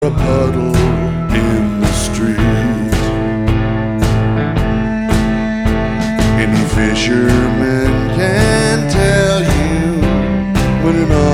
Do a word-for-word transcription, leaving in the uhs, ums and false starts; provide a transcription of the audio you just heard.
a puddle in the street. Any fisherman can tell you when an